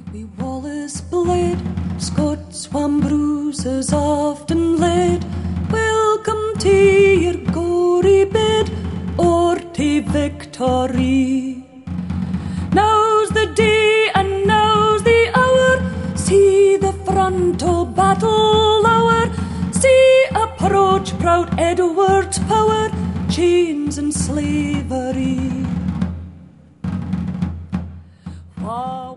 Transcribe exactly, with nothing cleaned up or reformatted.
Wi Wallace bled, Scots whan bruises often laid. Welcome to your gory bed, or to victory. Now's the day and now's the hour. See the frontal battle lower. See approach proud Edward's power. Chains and slavery. Wow.